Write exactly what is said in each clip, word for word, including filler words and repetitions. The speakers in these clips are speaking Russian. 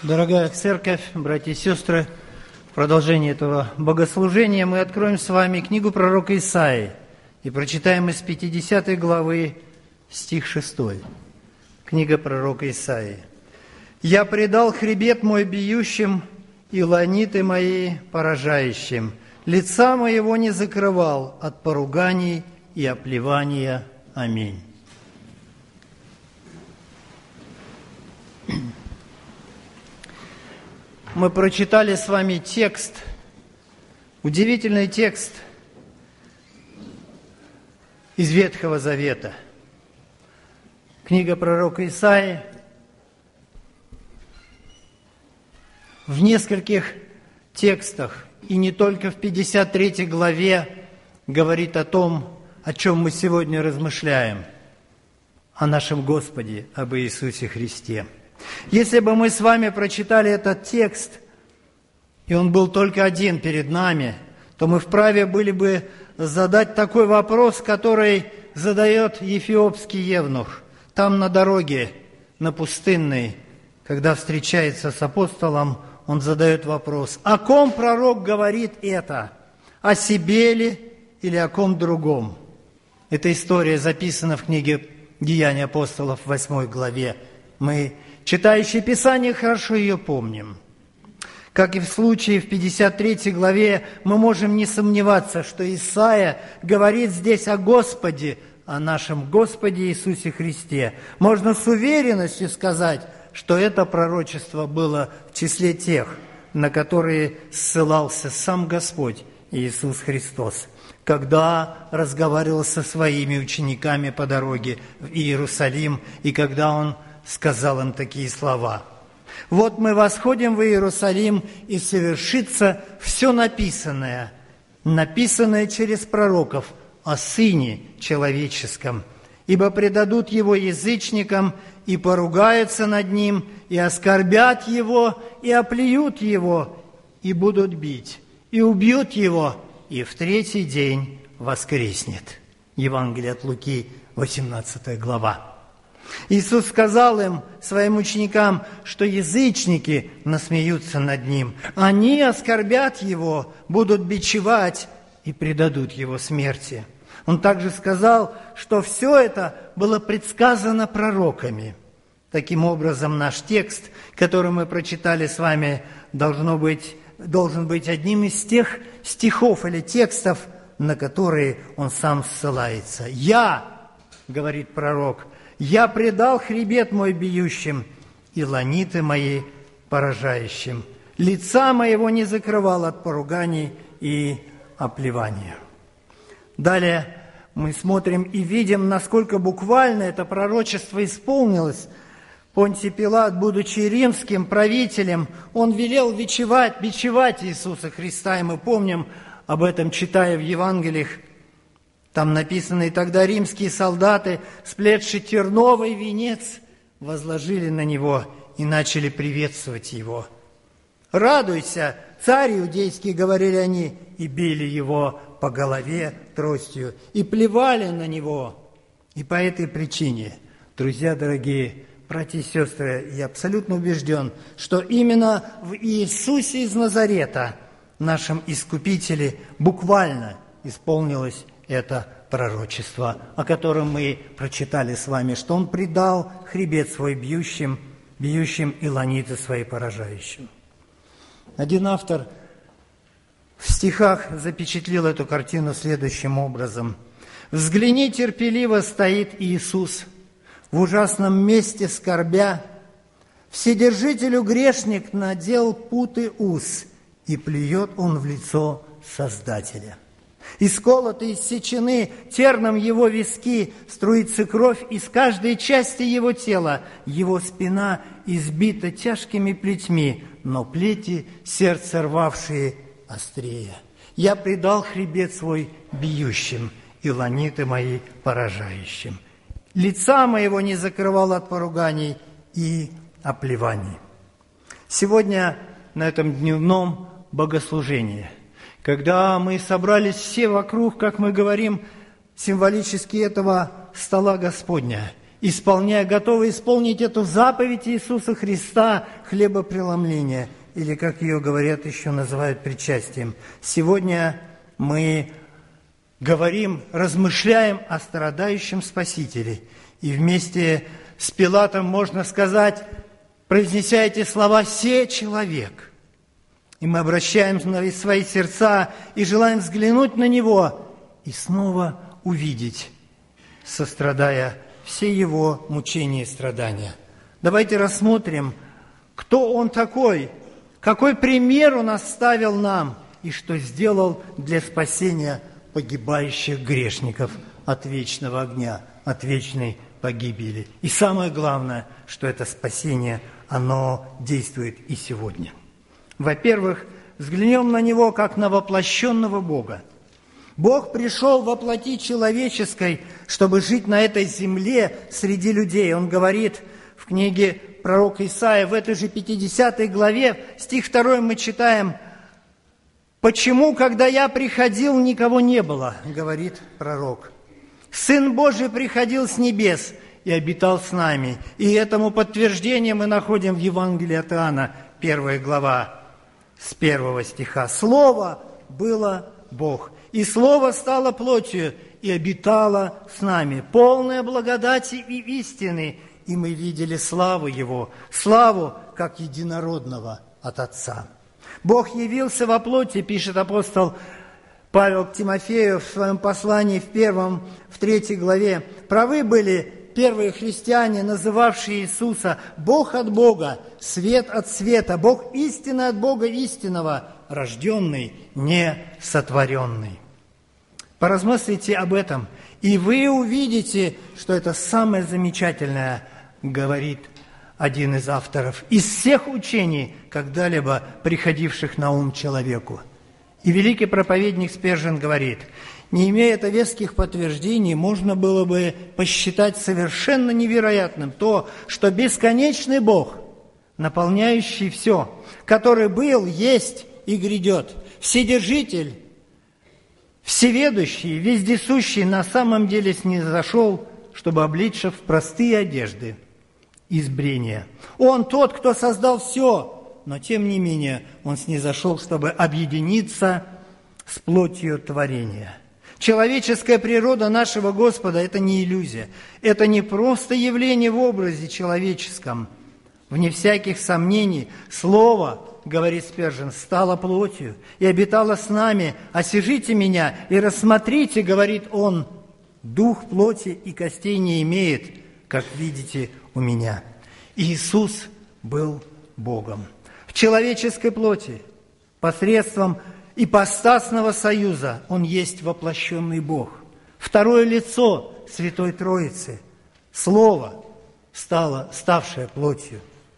Дорогая Церковь, братья и сестры, в продолжении этого богослужения мы откроем с вами книгу пророка Исаии и прочитаем из пятидесятой главы стих шестой. Книга пророка Исаии. «Я предал хребет мой бьющим и ланиты мои поражающим. Лица моего не закрывал от поруганий и оплевания. Аминь». Мы прочитали с вами текст, удивительный текст из Ветхого Завета. Книга пророка Исаии в нескольких текстах, и не только в пятьдесят третьей главе, говорит о том, о чем мы сегодня размышляем, о нашем Господе, об Иисусе Христе. Если бы мы с вами прочитали этот текст, и он был только один перед нами, то мы вправе были бы задать такой вопрос, который задает эфиопский евнух. Там на дороге, на пустынной, когда встречается с апостолом, он задает вопрос: о ком пророк говорит это? О себе ли или о ком другом? Эта история записана в книге «Деяния апостолов» в восьмой главе. Мы, читающие Писание, хорошо ее помним. Как и в случае в пятьдесят третьей главе, мы можем не сомневаться, что Исаия говорит здесь о Господе, о нашем Господе Иисусе Христе. Можно с уверенностью сказать, что это пророчество было в числе тех, на которые ссылался сам Господь Иисус Христос, когда разговаривал со своими учениками по дороге в Иерусалим, и когда Он сказал им такие слова: «Вот мы восходим в Иерусалим, и совершится все написанное, написанное через пророков о Сыне Человеческом, ибо предадут Его язычникам, и поругаются над Ним, и оскорбят Его, и оплюют Его, и будут бить, и убьют Его, и в третий день воскреснет». Евангелие от Луки, восемнадцатая глава. Иисус сказал им, своим ученикам, что язычники насмеются над Ним. Они оскорбят Его, будут бичевать и предадут Его смерти. Он также сказал, что все это было предсказано пророками. Таким образом, наш текст, который мы прочитали с вами, должно быть, должен быть одним из тех стихов или текстов, на которые он сам ссылается. «Я, — говорит пророк, — я предал хребет мой бьющим и ланиты мои поражающим. Лица моего не закрывал от поруганий и оплевания». Далее мы смотрим и видим, насколько буквально это пророчество исполнилось. Понтий Пилат, будучи римским правителем, он велел бичевать, бичевать Иисуса Христа, и мы помним об этом, читая в Евангелиях. Там написано: «И тогда римские солдаты, сплетши терновый венец, возложили на него и начали приветствовать его. Радуйся, царь иудейский, — говорили они, — и били его по голове тростью, и плевали на него». И по этой причине, друзья дорогие, братья и сестры, я абсолютно убежден, что именно в Иисусе из Назарета, нашем Искупителе, буквально исполнилось это пророчество, о котором мы прочитали с вами, что Он предал хребет свой бьющим, бьющим и ланиты свои поражающим. Один автор в стихах запечатлел эту картину следующим образом: «Взгляни, терпеливо стоит Иисус, в ужасном месте скорбя, Вседержителю грешник надел путы уз, и плюет Он в лицо Создателя. Исколоты, иссечены терном его виски, струится кровь из каждой части его тела, его спина избита тяжкими плетьми, но плети сердце рвавшие острее. Я предал хребет свой бьющим, и ланиты мои поражающим. Лица моего не закрывал от поруганий и оплеваний». Сегодня на этом дневном богослужении, когда мы собрались все вокруг, как мы говорим, символически этого стола Господня, исполняя, готовы исполнить эту заповедь Иисуса Христа, хлебопреломления, или, как ее говорят, еще называют причастием. Сегодня мы говорим, размышляем о страдающем Спасителе. И вместе с Пилатом можно сказать, произнеся эти слова, «Се человек». И мы обращаем свои сердца и желаем взглянуть на Него и снова увидеть, сострадая все Его мучения и страдания. Давайте рассмотрим, кто Он такой, какой пример Он оставил нам и что сделал для спасения погибающих грешников от вечного огня, от вечной погибели. И самое главное, что это спасение, оно действует и сегодня. Во-первых, взглянем на Него как на воплощенного Бога. Бог пришел во плоти человеческой, чтобы жить на этой земле среди людей. Он говорит в книге пророка Исаия, в этой же пятидесятой главе, стих второй мы читаем, «Почему, когда я приходил, никого не было?» – говорит пророк. «Сын Божий приходил с небес и обитал с нами». И этому подтверждение мы находим в Евангелии от Иоанна, первая глава, с первого стиха. «Слово было Бог, и Слово стало плотью и обитало с нами, полное благодати и истины, и мы видели славу Его, славу, как единородного от Отца». Бог явился во плоти, пишет апостол Павел к Тимофею в своем послании в первом, в третьей главе. Правы были первые христиане, называвшие Иисуса Бог от Бога, свет от света, Бог истинный от Бога истинного, рожденный, не сотворенный. Поразмыслите об этом, и вы увидите, что это самое замечательное, говорит один из авторов, из всех учений, когда-либо приходивших на ум человеку. И великий проповедник Спержен говорит, не имея это веских подтверждений, можно было бы посчитать совершенно невероятным то, что бесконечный Бог, наполняющий все, который был, есть и грядет, вседержитель, всеведущий, вездесущий, на самом деле снизошел, чтобы облечься в простые одежды из брения. Он тот, кто создал все, но тем не менее Он снизошел, чтобы объединиться с плотью творения. Человеческая природа нашего Господа – это не иллюзия, это не просто явление в образе человеческом. Вне всяких сомнений, Слово, говорит Спержен, стало плотью и обитало с нами. «Осижите меня и рассмотрите, — говорит он, — дух плоти и костей не имеет, как видите у меня». Иисус был Богом. В человеческой плоти, посредством ипостасного союза, Он есть воплощенный Бог. Второе лицо Святой Троицы, Слово, стало, ставшее плотью.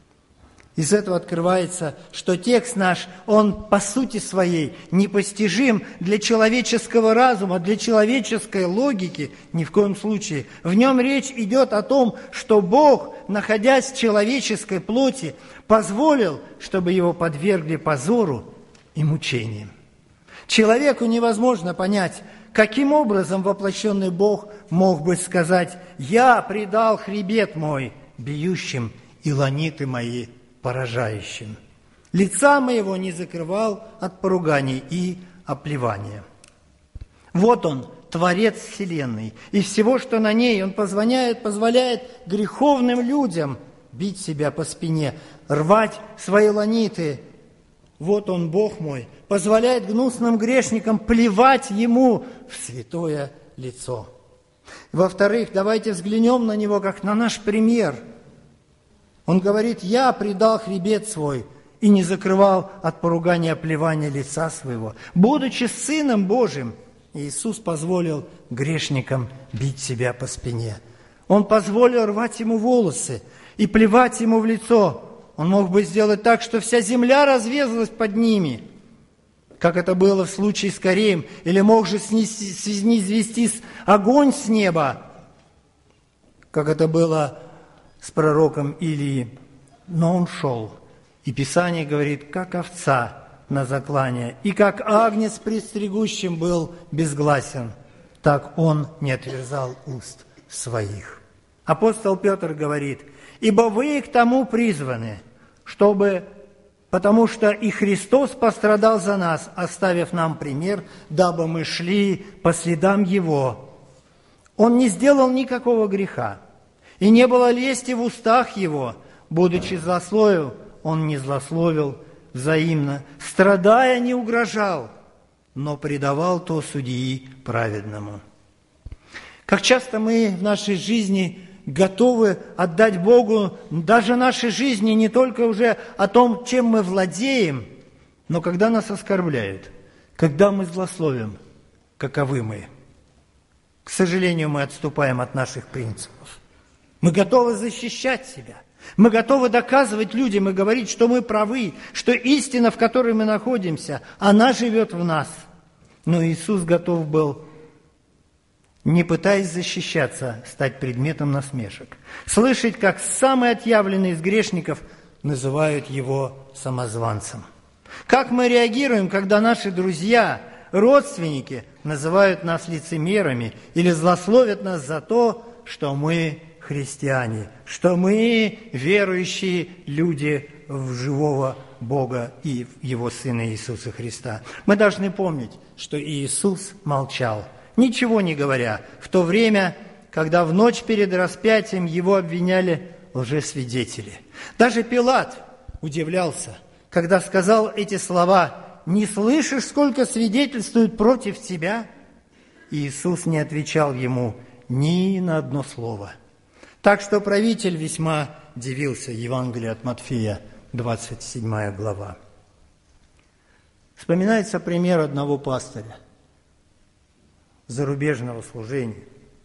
Из этого открывается, что текст наш, он по сути своей непостижим для человеческого разума, для человеческой логики ни в коем случае. В нем речь идет о том, что Бог, находясь в человеческой плоти, позволил, чтобы его подвергли позору и мучениям. Человеку невозможно понять, каким образом воплощенный Бог мог бы сказать: «Я предал хребет мой бьющим и ланиты мои поражающим. Лица моего не закрывал от поруганий и оплевания». Вот Он, Творец вселенной, и всего, что на ней. Он позволяет, позволяет греховным людям бить себя по спине, рвать свои ланиты. Вот Он, Бог мой, позволяет гнусным грешникам плевать Ему в святое лицо. Во-вторых, давайте взглянем на Него как на наш пример. Он говорит: «Я предал хребет свой и не закрывал от поругания оплевания лица своего». Будучи Сыном Божьим, Иисус позволил грешникам бить себя по спине. Он позволил рвать Ему волосы и плевать Ему в лицо. Он мог бы сделать так, что вся земля разверзлась под ними, как это было в случае с Кореем, или мог же низвести огонь с неба, как это было с пророком Илии. Но Он шел, и Писание говорит, как овца на заклание, и как агнец пред стригущим был безгласен, так Он не отверзал уст своих. Апостол Петр говорит: «Ибо вы к тому призваны, чтобы, потому что и Христос пострадал за нас, оставив нам пример, дабы мы шли по следам Его. Он не сделал никакого греха, и не было лести в устах Его, будучи злословил, Он не злословил взаимно, страдая, не угрожал, но предавал то судьи праведному». Как часто мы в нашей жизни готовы отдать Богу даже нашей жизни, не только уже о том, чем мы владеем, но когда нас оскорбляют, когда мы злословим, каковы мы. К сожалению, мы отступаем от наших принципов. Мы готовы защищать себя. Мы готовы доказывать людям и говорить, что мы правы, что истина, в которой мы находимся, она живет в нас. Но Иисус готов был, не пытаясь защищаться, стать предметом насмешек. Слышать, как самые отъявленные из грешников называют Его самозванцем. Как мы реагируем, когда наши друзья, родственники называют нас лицемерами или злословят нас за то, что мы христиане, что мы верующие люди в живого Бога и в Его Сына Иисуса Христа. Мы должны помнить, что Иисус молчал, ничего не говоря, в то время, когда в ночь перед распятием Его обвиняли лжесвидетели. Даже Пилат удивлялся, когда сказал эти слова: «Не слышишь, сколько свидетельствуют против тебя?» Иисус не отвечал ему ни на одно слово. Так что правитель весьма дивился. Евангелие от Матфея, двадцать седьмая глава. Вспоминается пример одного пастыря зарубежного служения.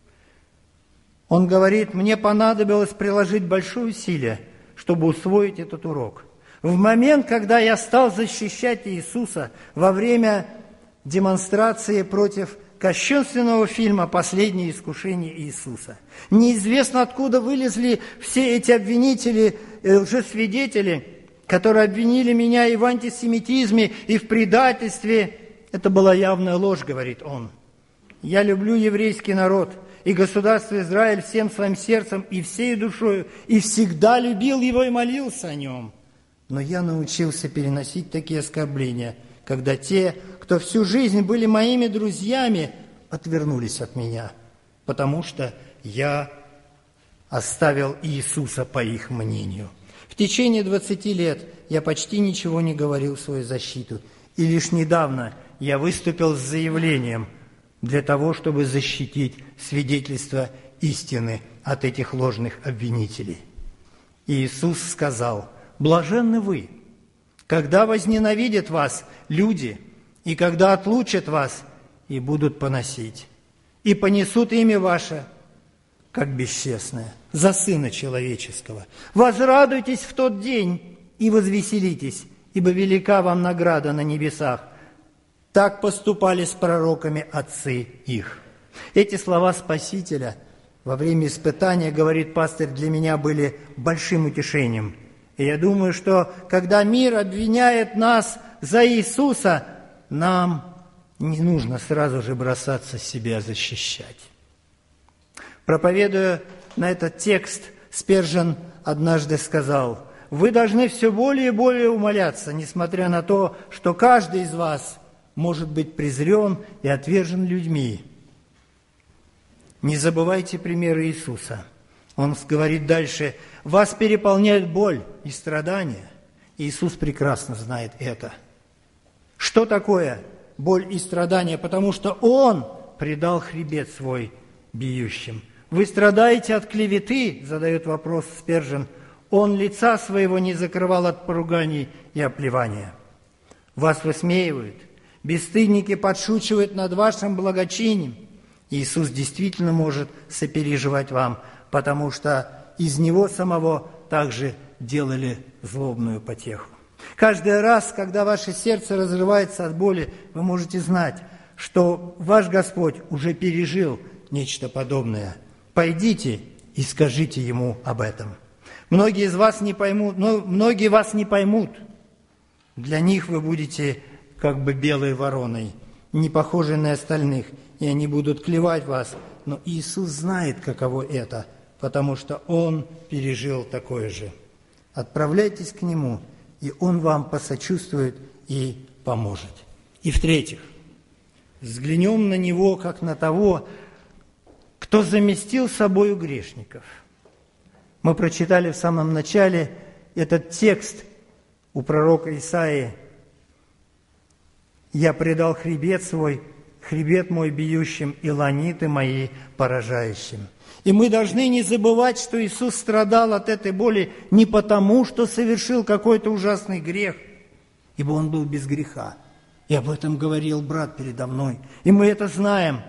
Он говорит: «Мне понадобилось приложить большое усилие, чтобы усвоить этот урок. В момент, когда я стал защищать Иисуса во время демонстрации против кощунственного фильма «Последнее искушение Иисуса», неизвестно, откуда вылезли все эти обвинители, лжесвидетели, которые обвинили меня и в антисемитизме, и в предательстве. Это была явная ложь», говорит он. «Я люблю еврейский народ и государство Израиль всем своим сердцем и всей душою, и всегда любил его и молился о нем. Но я научился переносить такие оскорбления, когда те, кто всю жизнь были моими друзьями, отвернулись от меня, потому что я оставил Иисуса по их мнению. В течение двадцати лет я почти ничего не говорил в свою защиту, и лишь недавно я выступил с заявлением для того, чтобы защитить свидетельство истины от этих ложных обвинителей. Иисус сказал: «Блаженны вы, когда возненавидят вас люди, и когда отлучат вас, и будут поносить, и понесут имя ваше, как бесчестное, за Сына Человеческого. Возрадуйтесь в тот день и возвеселитесь, ибо велика вам награда на небесах. Так поступали с пророками отцы их». Эти слова Спасителя во время испытания, говорит пастырь, для меня были большим утешением. И я думаю, что когда мир обвиняет нас за Иисуса, нам не нужно сразу же бросаться себя защищать. Проповедуя на этот текст, Спержен однажды сказал: «Вы должны все более и более умоляться, несмотря на то, что каждый из вас может быть презрен и отвержен людьми. Не забывайте примеры Иисуса». Он говорит дальше: «Вас переполняет боль и страдания». Иисус прекрасно знает это. Что такое боль и страдания? Потому что Он предал хребет свой биющим. «Вы страдаете от клеветы?» – задает вопрос Спержен. «Он лица своего не закрывал от поруганий и оплевания. Вас высмеивают, бесстыдники подшучивают над вашим благочинием». Иисус действительно может сопереживать вам, потому что из Него самого также делали злобную потеху. Каждый раз, когда ваше сердце разрывается от боли, вы можете знать, что ваш Господь уже пережил нечто подобное. Пойдите и скажите Ему об этом. Многие из вас не поймут, но многие вас не поймут. Для них вы будете как бы белой вороной, не похожей на остальных, и они будут клевать вас. Но Иисус знает, каково это потому что Он пережил такое же. Отправляйтесь к Нему, и Он вам посочувствует и поможет. И в-третьих, взглянем на Него, как на того, кто заместил собою грешников. Мы прочитали в самом начале этот текст у пророка Исаии. «Я предал хребет свой, хребет мой бьющим, и ланиты мои поражающим». И мы должны не забывать, что Иисус страдал от этой боли не потому, что совершил какой-то ужасный грех, ибо Он был без греха. И об этом говорил брат передо мной. И мы это знаем.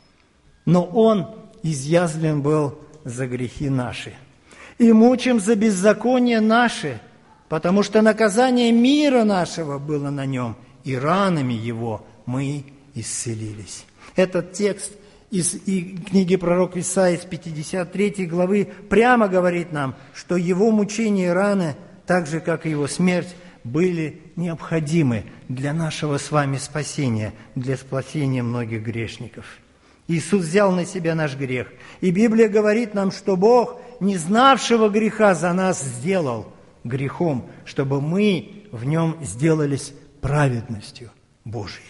Но Он изъязвлен был за грехи наши. И мучим за беззаконие наши, потому что наказание мира нашего было на Нем, и ранами Его мы исцелились. Этот текст из книги пророка Исаии, из пятьдесят третьей главы, прямо говорит нам, что Его мучения и раны, так же, как и Его смерть, были необходимы для нашего с вами спасения, для спасения многих грешников. Иисус взял на себя наш грех. И Библия говорит нам, что Бог, не знавшего греха, за нас сделал грехом, чтобы мы в Нем сделались праведностью Божией.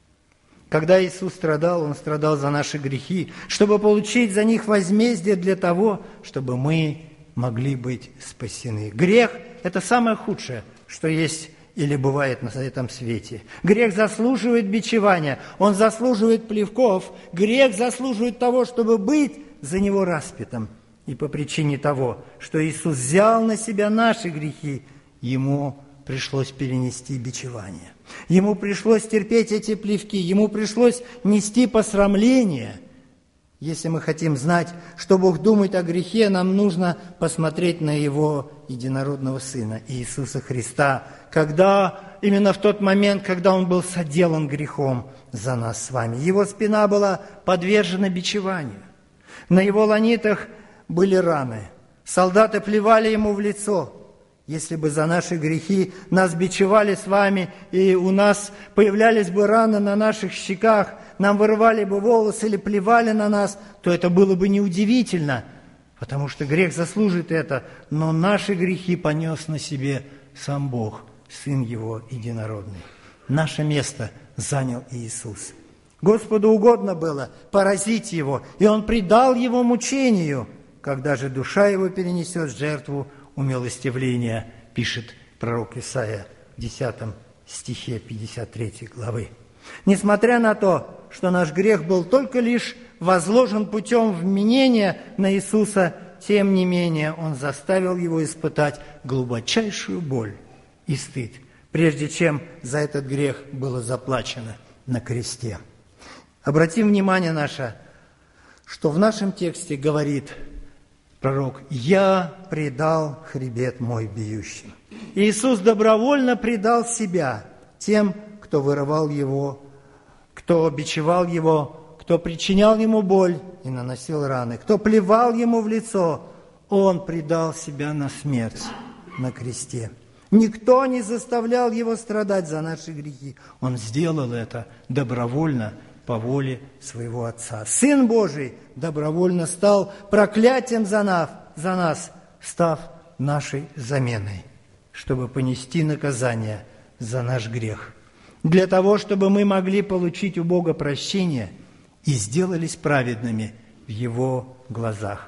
Когда Иисус страдал, Он страдал за наши грехи, чтобы получить за них возмездие для того, чтобы мы могли быть спасены. Грех – это самое худшее, что есть или бывает на этом свете. Грех заслуживает бичевания, он заслуживает плевков, грех заслуживает того, чтобы быть за него распятым. И по причине того, что Иисус взял на себя наши грехи, Ему пришлось перенести бичевание. Ему пришлось терпеть эти плевки, Ему пришлось нести посрамление. Если мы хотим знать, что Бог думает о грехе, нам нужно посмотреть на Его единородного Сына, Иисуса Христа, когда, именно в тот момент, когда Он был соделан грехом за нас с вами. Его спина была подвержена бичеванию. На Его ланитах были раны. Солдаты плевали Ему в лицо. Если бы за наши грехи нас бичевали с вами, и у нас появлялись бы раны на наших щеках, нам вырывали бы волосы или плевали на нас, то это было бы неудивительно, потому что грех заслужит это, но наши грехи понес на себе сам Бог, Сын Его единородный. Наше место занял Иисус. Господу угодно было поразить Его, и Он предал Его мучению, когда же душа Его перенесет жертву умилостивления, пишет пророк Исаия в десятом стихе пятьдесят третьей главы. Несмотря на то, что наш грех был только лишь возложен путем вменения на Иисуса, тем не менее Он заставил Его испытать глубочайшую боль и стыд, прежде чем за этот грех было заплачено на кресте. Обратим внимание наше, что в нашем тексте говорит пророк: «Я предал хребет мой бьющим». Иисус добровольно предал себя тем, кто вырывал Его, кто бичевал Его, кто причинял Ему боль и наносил раны, кто плевал Ему в лицо. Он предал себя на смерть на кресте. Никто не заставлял Его страдать за наши грехи. Он сделал это добровольно, по воле своего Отца. Сын Божий добровольно стал проклятием за нас, за нас, став нашей заменой, чтобы понести наказание за наш грех, для того, чтобы мы могли получить у Бога прощение и сделались праведными в Его глазах.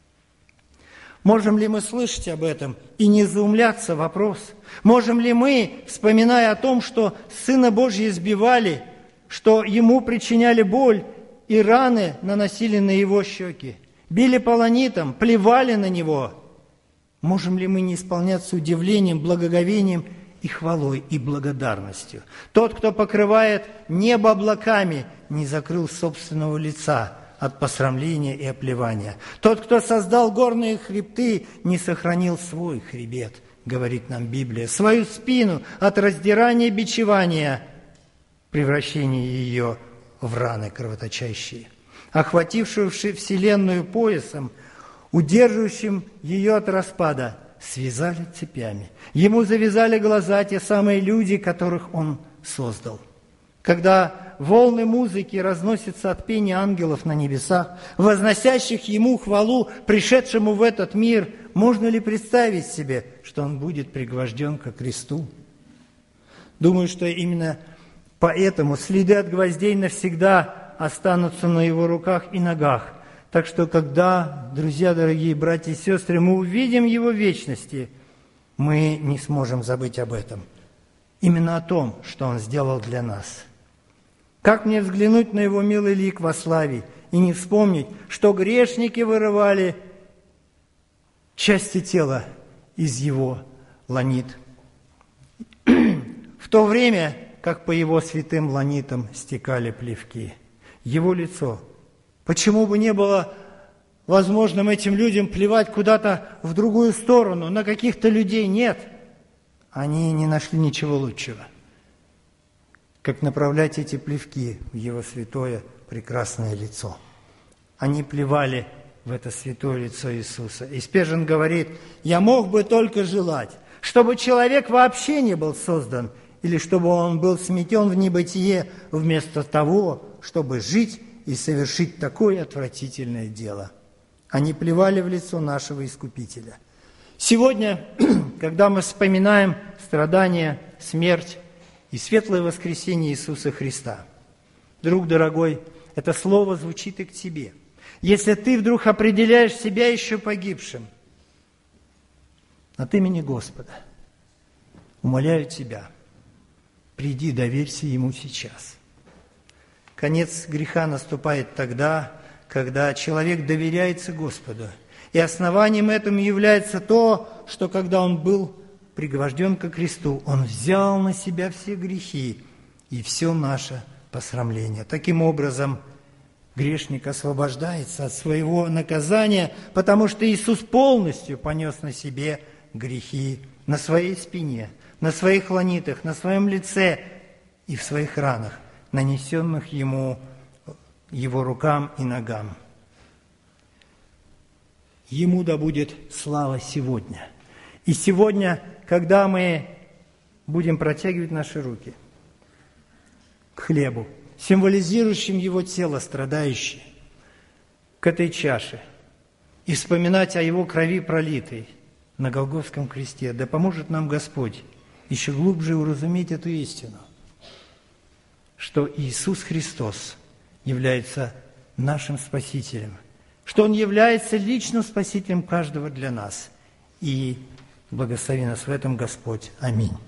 Можем ли мы слышать об этом и не заумляться? Вопрос. Можем ли мы, вспоминая о том, что Сына Божьего избивали, что Ему причиняли боль и раны наносили на Его щеки, били полонитом, плевали на Него, можем ли мы не исполняться удивлением, благоговением и хвалой, и благодарностью? Тот, кто покрывает небо облаками, не закрыл собственного лица от посрамления и оплевания. Тот, кто создал горные хребты, не сохранил свой хребет, говорит нам Библия, свою спину от раздирания и бичевания, превращение ее в раны кровоточащие, охватившую вселенную поясом, удерживающим ее от распада, связали цепями. Ему завязали глаза те самые люди, которых Он создал. Когда волны музыки разносятся от пения ангелов на небесах, возносящих Ему хвалу, пришедшему в этот мир, можно ли представить себе, что Он будет пригвожден ко кресту? Думаю, что именно поэтому следы от гвоздей навсегда останутся на Его руках и ногах. Так что, когда, друзья, дорогие братья и сестры, мы увидим Его в вечности, мы не сможем забыть об этом. Именно о том, что Он сделал для нас. Как мне взглянуть на Его милый лик во славе и не вспомнить, что грешники вырывали части тела из Его ланит? В то время, как по Его святым ланитам стекали плевки, Его лицо. Почему бы не было возможным этим людям плевать куда-то в другую сторону, на каких-то людей? Нет. Они не нашли ничего лучшего, как направлять эти плевки в Его святое прекрасное лицо. Они плевали в это святое лицо Иисуса. И Спержен говорит: «Я мог бы только желать, чтобы человек вообще не был создан, или чтобы он был сметен в небытие, вместо того, чтобы жить и совершить такое отвратительное дело». Они плевали в лицо нашего Искупителя. Сегодня, когда мы вспоминаем страдания, смерть и светлое воскресение Иисуса Христа, друг дорогой, это слово звучит и к тебе. Если ты вдруг определяешь себя еще погибшим, от имени Господа умоляю тебя, приди, доверься Ему сейчас. Конец греха наступает тогда, когда человек доверяется Господу. И основанием этому является то, что когда он был пригвожден ко кресту, он взял на себя все грехи и все наше посрамление. Таким образом, грешник освобождается от своего наказания, потому что Иисус полностью понес на себе грехи на своей спине, на своих ланитах, на своем лице и в своих ранах, нанесенных Ему, Его рукам и ногам. Ему да будет слава сегодня. И сегодня, когда мы будем протягивать наши руки к хлебу, символизирующим Его тело страдающее, к этой чаше, и вспоминать о Его крови пролитой на Голгофском кресте, да поможет нам Господь еще глубже уразуметь эту истину, что Иисус Христос является нашим Спасителем, что Он является личным Спасителем каждого для нас. И благослови нас в этом Господь. Аминь.